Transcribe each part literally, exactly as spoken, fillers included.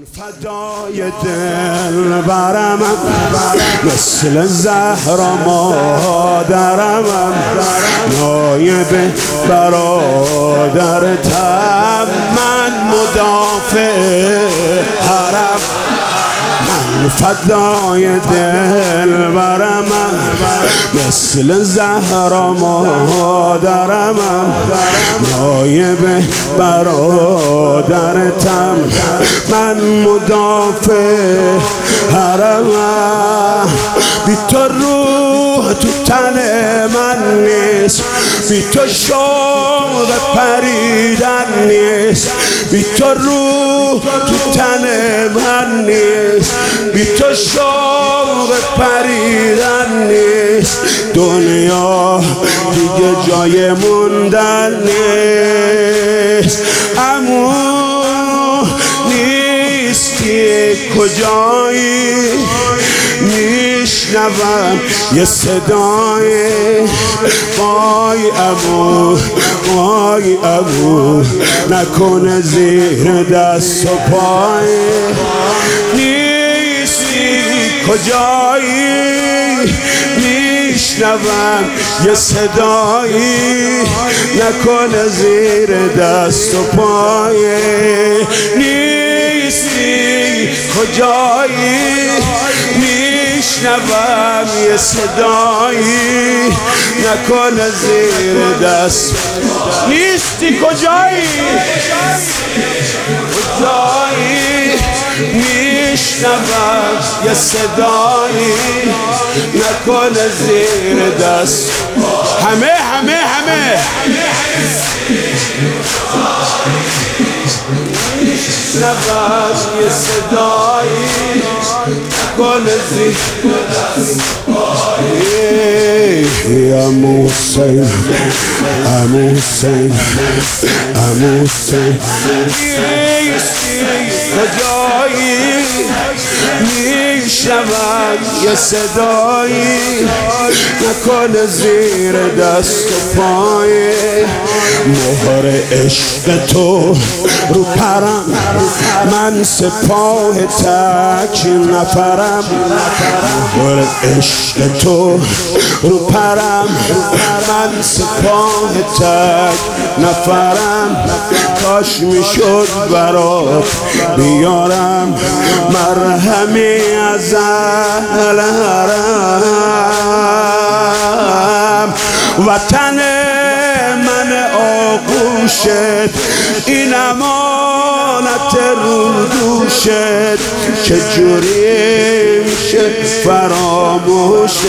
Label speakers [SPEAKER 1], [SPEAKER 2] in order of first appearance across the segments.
[SPEAKER 1] فدای دل برمم مثل زهرا مادرمم نایب برادرتم من مدافع حرم من فدای دل برمم مثل زهرا مادرمم نایب برادرتم من مدافع حرمم بی تو روح تو تن من نیست بی تو شوق پریدن نیست بی تو روح تو تن من نیست بی تو شوق پریدن نیست دنیا دیگه جای موندن نیست امو نیستی کجایی میشنوم یه صدای وای امو وای امو نکنه زیر دست و پای نیستی کجایی میشنوم یه صدایی نکنه زیر دست و پای نیستی کجایی میشنوم یه صدایی نکنه زیر دست نیستی کجایی کجایی میشنوم یه صدایی نکنه زیر دست همه همه همه میشنوم یه صدایی نکنه زیر دست امو حسین امو حسین امو حسین کجایی میشنوم یه صدایی نکنه زیر دست و پای مهر عشق تو رو پرم من سپاه تک نفرم مهر عشق تو رو پرم من سپاه تک نفرم کاش میشد برات بیارم مرهمی از اهل حرم وطن من آغوشت این امانت رو دوشت چجوری میشه فراموشت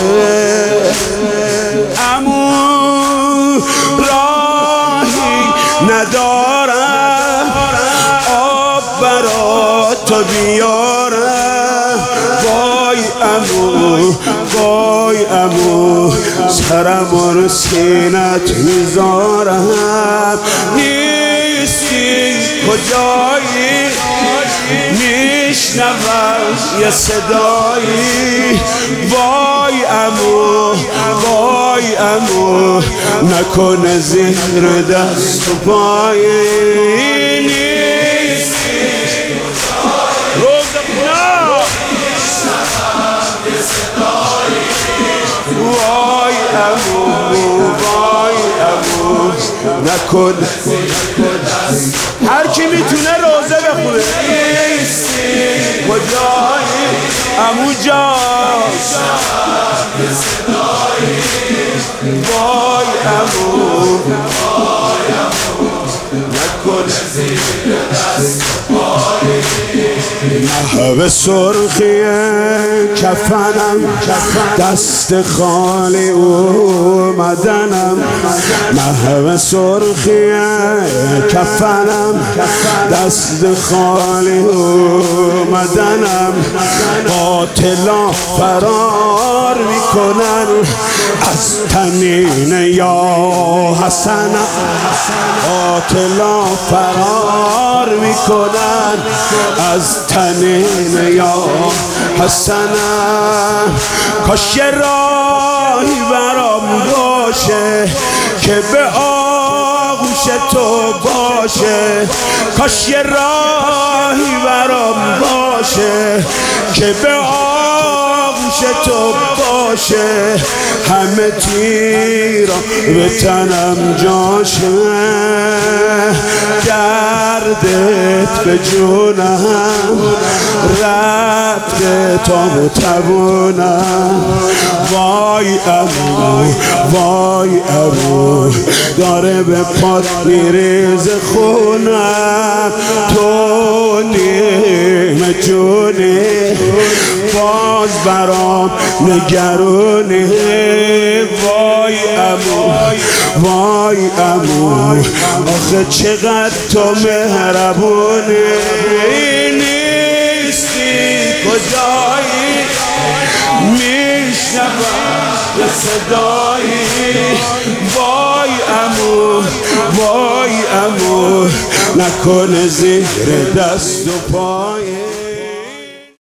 [SPEAKER 1] امو راهی ندارم آب برا تو بیارم وای امو وای امو سرم و سینت میذارم نیستی کجایی میشنوم یه صدایی وای امو وای امو نکنه زیر دست و پای نیستی وای امو وای امو نکن هر کی میتونه روزه بخونه کجایی امو جان وای امو نکن محو سرخی کفنم دست خالی اومدنم محو سرخی کفنم دست خالی اومدنم قاتلا فرار میکنن از تنین یا حسنم قاتلا فرار میکنن از تنین یا حسنم کاش راهی برام باشه که به آغوش تو باشه کاش راهی برام باشه باشه که به آغوش تو باشه، همه تیرا به تنم جاشه، دردت به جونم رفته تا متوانم. وای امو وای امو داره به پات میریز خونم، تو نیم جونی باز برام نگرونی. وای امو وای امو آخه چقدر تو مهربونی، نیستی کجایی میشنوم به صدایی. وای امو وای امو نکنه زیر دست و پا